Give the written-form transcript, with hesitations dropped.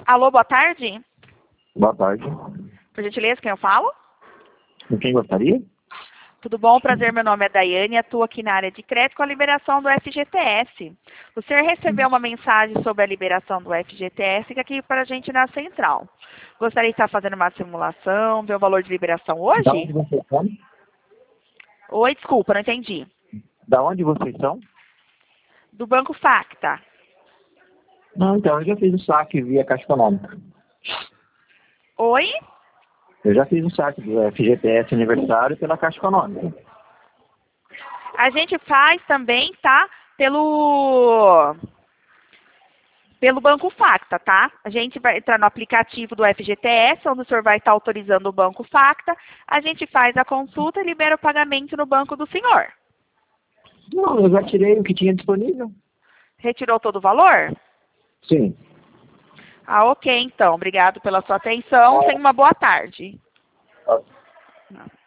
Alô, boa tarde. Boa tarde. Por gentileza, quem eu falo? Com quem gostaria? Tudo bom? Prazer, meu nome é Daiane e atuo aqui na área de crédito com a liberação do FGTS. O senhor recebeu uma mensagem sobre a liberação do FGTS aqui para a gente na central. Gostaria de estar fazendo uma simulação, ver o valor de liberação Da onde hoje? vocês são? Oi, desculpa, não entendi. Da onde vocês são? Do Banco Facta. Não, então, eu já fiz o saque via Caixa Econômica. Oi? Eu já fiz o saque do FGTS aniversário pela Caixa Econômica. A gente faz também, tá? Pelo Banco Facta, tá? A gente vai entrar no aplicativo do FGTS, onde o senhor vai estar autorizando o Banco Facta. A gente faz a consulta e libera o pagamento no banco do senhor. Não, eu já tirei o que tinha disponível. Retirou todo o valor? Sim. Ah, ok, então. Obrigado pela sua atenção. Tenha uma boa tarde. Ok.